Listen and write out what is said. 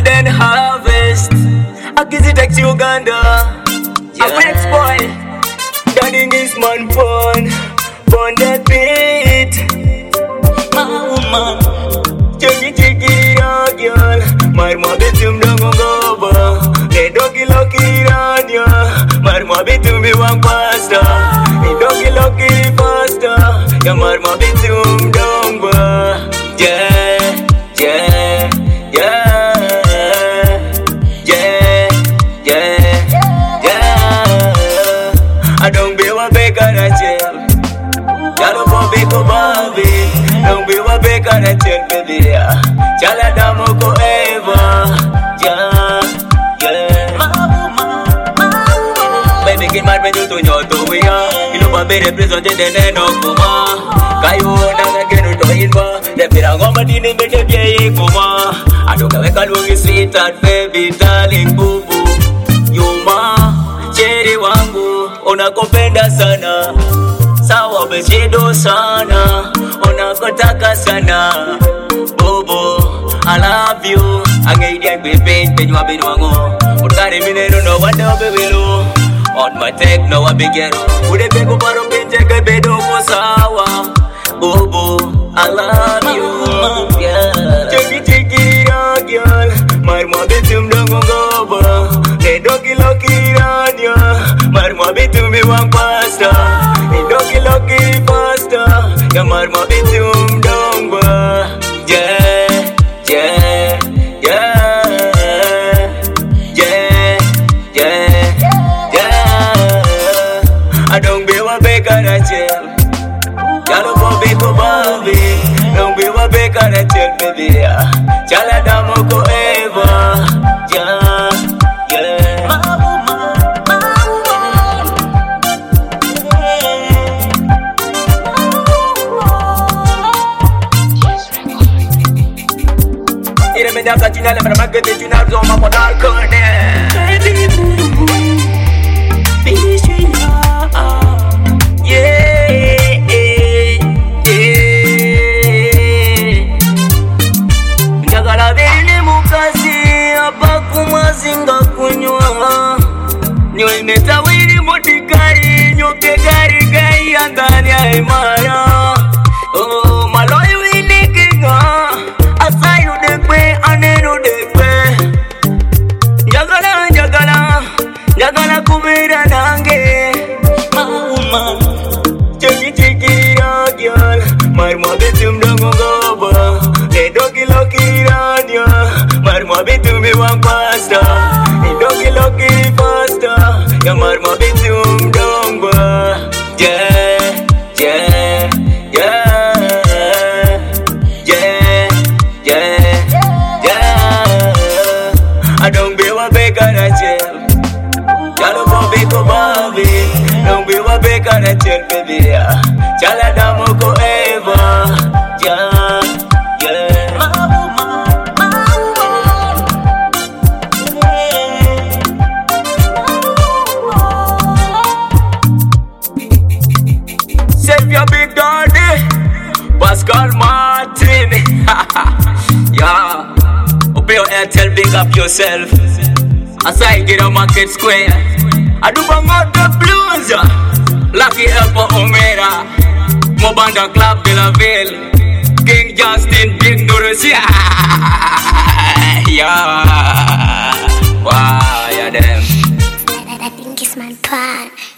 then harvest. I kiss it takes Uganda. A Rex boy, daddy is man pon that beat. Mama, chiki girl, marma bitum dongoba. Le dogi loki radio, marma bitum be one pasta. Le dogi loki pasta, ya marma bitum dongoba. Yeah, yeah, yeah, yeah, yeah, yeah. I don't be a baker at jail. Yalo for big baby. Don't be a baker at jail, baby. Chala damo ko eva. Yeah, yeah. Baby, get mad when you do your to we are. You know, baby, represented the name of Kuma. Kayo na genu to inba. The pirangoma dini me de biye kuma. I don't care how long you sweet and baby, darling, boo boo. You ma, cherry wangu, unakupenda sana. Sawa bechedo sana, unakotaka sana. Bobo, I love you. Angaidia baby, penyu abinu wangu. Utkari minero no wanda bebilu. On my tech no abigero. Ude pego paro pinche ke bedo ko sawa. Bobo, I love you. Yeah. Chiki girl, marma bitum dongoba. Le dogi loki radio, marma bitum be one pasta. Le dogi loki pasta, ya marma bitum dongoba. Yeah, yeah, yeah, yeah, yeah, yeah. I don't be a baker at jail. Yalo for big baby. Don't be a baker at jail, baby. Chala damo ko eva. Yeah, yeah. Ire me da katina le mera magete tina zoma mo dar kone. Baby boo, baby shina. Yeah, yeah, yeah. Njagala bene mukazi abakuma zinga kunywa. Nyo imeta wiri motikari nyoke gari gai andani ya imara. Oh, maloi wini kinga. Asayu dekwe anenu dekwe. Njagala kumira nange. Mama, chiki girl, marma bitum dongoba. Le dogi loki radio, marma bitum be one pasta. Le dogi loki pasta, ya marma bitum dongoba. Yeah, yeah, yeah, yeah, yeah, yeah. I don't be a baker at jail. Yalo for big baby. Don't be a baker at jail, baby. Chala damo ko eva. Yeah, yeah. Save your big daddy, Pascal Martin. Yeah. Open your Airtel, big up yourself. As I get a market square, I do bang out the blues. Lucky Elpo Omera, Mobanda Club de la Ville, King Justin, Big Norris. Yeah, yeah. Wow, yeah, them. I think it's my part.